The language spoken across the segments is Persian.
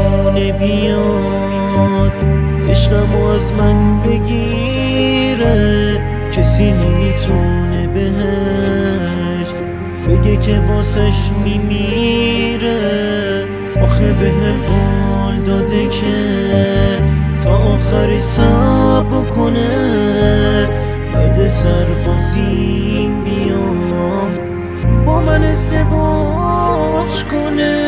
نمیتونه بیاد عشقمو از من بگیره، کسی نمیتونه بهش بگه که واسش میمیره. آخه بهم قول داده که تا آخر صبر کنه، بعد سربازیم بیام با من ازدواج کنه.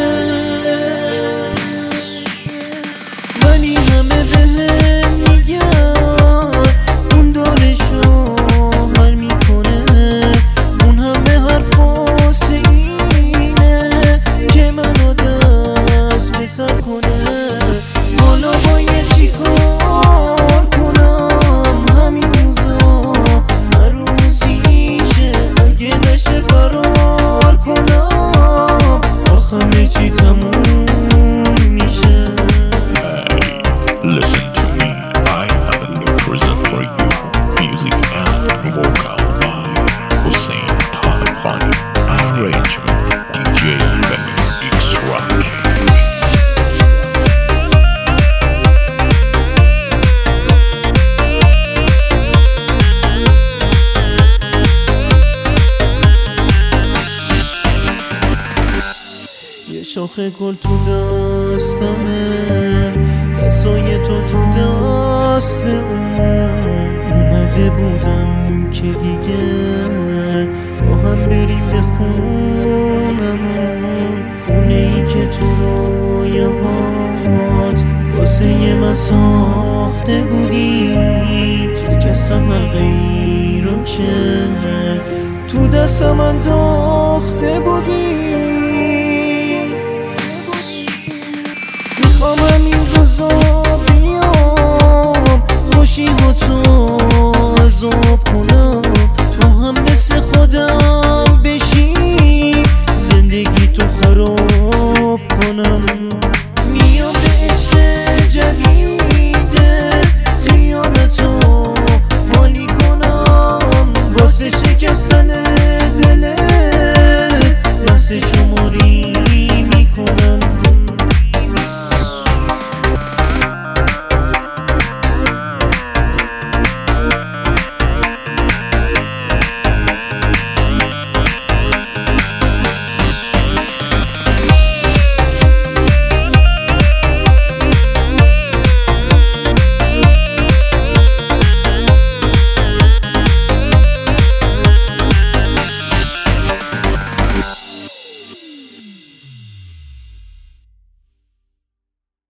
ولی همه بهم میگن اون دارشو حل میکنه، اون همه حرفاس اینه که منو دست به سر کنه. حالا باید چی کار کنم؟ همین روزا عروسیشه، اگه نشه فرار کنم آخه همه چی تموم میشه. Listen to me, I have a new present for you. Music and vocal by Hussein Talabani. Arrangement DJ Benny X-Rock. یه شاخه گل تو دستمه، دستای تو دست اون. اومده بودم که دیگه با هم بریم به خونمون، خونه ای که تو رویاهات واسه من ساخته بودی. شکستم حلقه‌ای رو که تو دستم انداخته بودی. میخوام همین روزا بیام خوشی‌هاتو عذاب کنم، تو هم مثل خودم بشی، زندگی تو خراب